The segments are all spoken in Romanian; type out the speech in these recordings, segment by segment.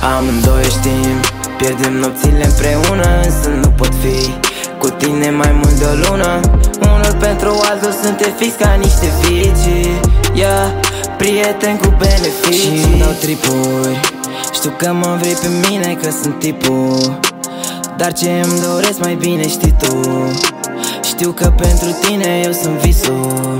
Amândoi știm, pierdem nopțile împreună, însă nu pot fi cu tine mai mult de o lună. Unul pentru altul suntem fix ca niște vicii, yeah, prieteni cu beneficii. Și îmi dau tripuri, știu că mă vrei pe mine, că sunt tipul, dar ce îmi doresc mai bine știi tu. Știu că pentru tine eu sunt visul.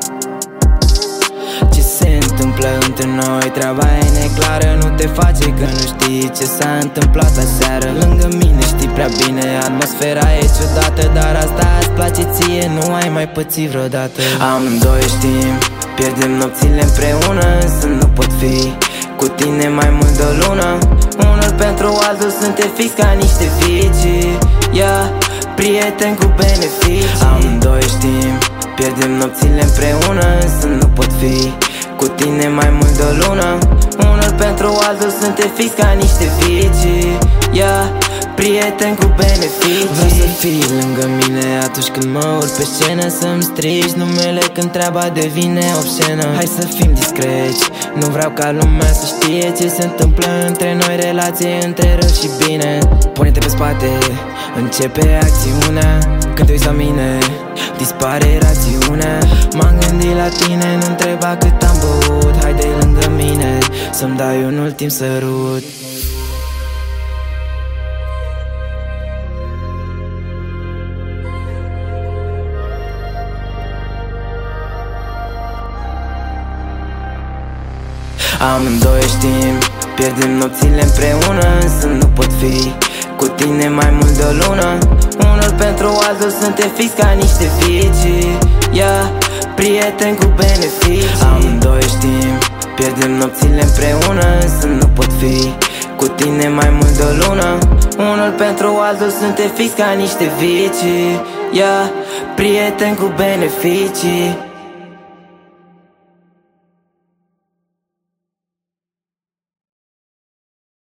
Ce se întâmplă între noi, treaba e neclară. Nu te face că nu știi ce s-a întâmplat aseară. Lângă mine știi prea bine, atmosfera e ciudată, dar asta îți place ție, nu ai mai pățit vreodată. Amândoi știm, pierdem nopțile împreună, însă nu pot fi cu tine mai mult de o lună. Unul pentru altul suntem fix ca niște vicii, yeah, prieteni cu beneficii. Amândoi știm, pierdem nopțile împreună, însă nu pot fi cu tine mai mult de o lună. Unul pentru altul suntem fix ca niște vicii, yeah, prieteni cu beneficii. Vreau să fii lângă mine atunci când mă urc pe scenă, să-mi strigi numele când treaba devine obscenă. Hai să fim discreți, nu vreau ca lumea să știe ce se întâmplă între noi, relație între rău și bine. Pune-te pe spate, începe acțiunea, când te uiți la mine, dispare rațiunea. M-am gândit la tine, nu întreba cât am băut. Haide lângă mine, să-mi dai un ultim sărut. Amândoi știm, pierdem nopțile împreună, însă nu pot fi cu tine mai mult de o lună. Unul pentru altul suntem fix ca niște vicii, yeah, prieteni cu beneficii. Amândoi știm, pierdem nopțile împreună, însă nu pot fi cu tine mai mult de o lună. Unul pentru altul suntem fix ca niște vicii, yeah, prieteni cu beneficii.